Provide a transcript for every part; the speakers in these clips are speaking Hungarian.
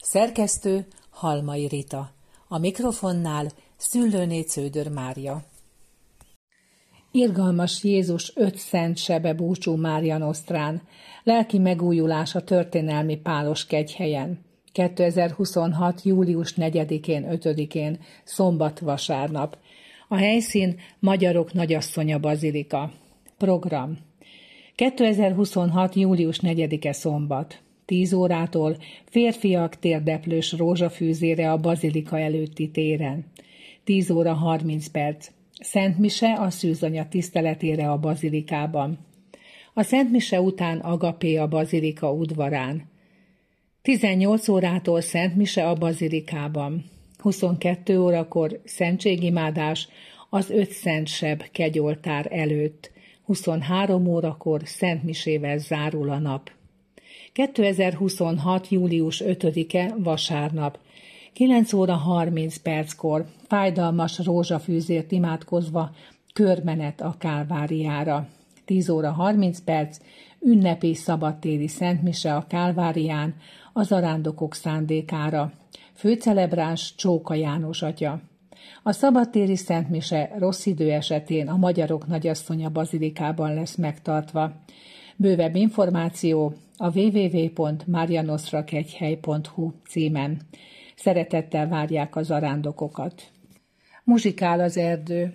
Szerkesztő Halmai Rita. A mikrofonnál Szüllőné Cződör Mária. Irgalmas Jézus 5 szent sebe búcsú Mária Nosztrán. Lelki megújulás a történelmi Pálos kegyhelyen. 2026. július 4-én, 5-én, szombat-vasárnap. A helyszín Magyarok Nagyasszonya Bazilika. Program. 2026. július 4-e szombat. 10 órától férfiak térdeplős rózsafűzére a bazilika előtti téren. 10 óra 30 perc. Szent mise a Szűzanya tiszteletére a bazilikában. A Szent mise után agapé a bazilika udvarán. 18 órától Szent mise a bazilikában. 22 órakor szentségimádás az 5 szent seb kegyoltár előtt. 23 órakor Szent misével zárul a nap. 2026. július 5-e vasárnap. 9 óra 30 perckor fájdalmas rózsafűzért imádkozva körmenet a Kálváriára. 10 óra 30 perc ünnepi szabadtéri szentmise a Kálvárián a zarándokok szándékára. Főcelebráns Csóka János atya. A szabadtéri szentmise rossz idő esetén a Magyarok Nagyasszonya Bazilikában lesz megtartva. Bővebb információ a www.marianosztrakegyhely.hu címen. Szeretettel várják a zarándokokat. Muzsikál az erdő.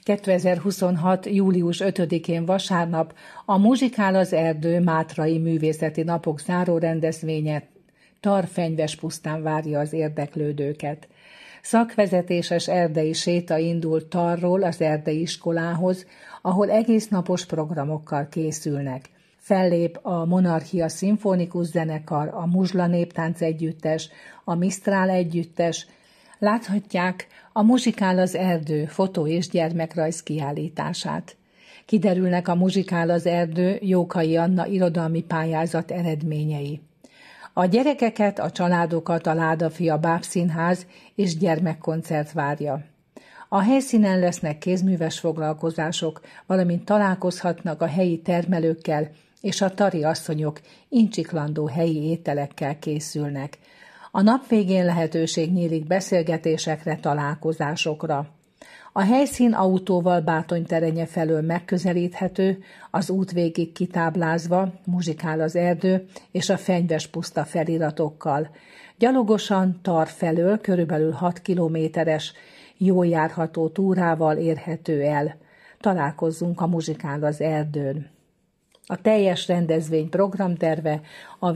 2026. július 5-én vasárnap a Muzsikál az erdő Mátrai Művészeti Napok záró rendezvénye Tar-Fenyvespusztán várja az érdeklődőket. Szakvezetéses erdei séta indul Tarról az erdei iskolához, ahol egésznapos programokkal készülnek. Fellép a Monarchia Szimfonikus Zenekar, a Muzsla Néptánc Együttes, a Misztrál Együttes. Láthatják a Muzsikál az erdő fotó- és gyermekrajz kiállítását. Kiderülnek a Muzsikál az erdő Jókai Anna irodalmi pályázat eredményei. A gyerekeket, a családokat a Ládafia Bábszínház és gyermekkoncert várja. A helyszínen lesznek kézműves foglalkozások, valamint találkozhatnak a helyi termelőkkel, és a tari asszonyok incsiklandó helyi ételekkel készülnek. A nap végén lehetőség nyílik beszélgetésekre, találkozásokra. A helyszín autóval Bátonyterenye felől megközelíthető, az út végig kitáblázva, Muzsikál az erdő és a Fenyvespuszta feliratokkal. Gyalogosan Tar felől körülbelül 6 kilométeres, jól járható túrával érhető el. Találkozzunk a Muzsikál az erdőn. A teljes rendezvény programterve a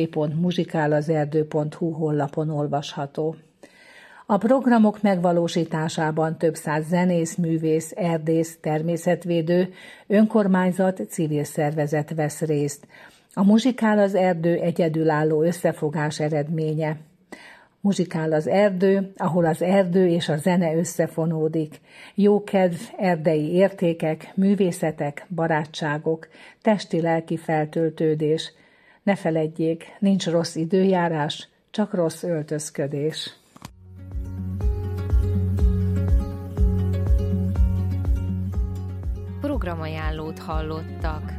www.muzsikálazerdő.hu honlapon olvasható. A programok megvalósításában több száz zenész, művész, erdész, természetvédő, önkormányzat, civil szervezet vesz részt. A Muzsikál az erdő egyedülálló összefogás eredménye. Muzsikál az erdő, ahol az erdő és a zene összefonódik. Jókedv, erdei értékek, művészetek, barátságok, testi-lelki feltöltődés. Ne feledjék, nincs rossz időjárás, csak rossz öltözködés. Programajánlót hallottak.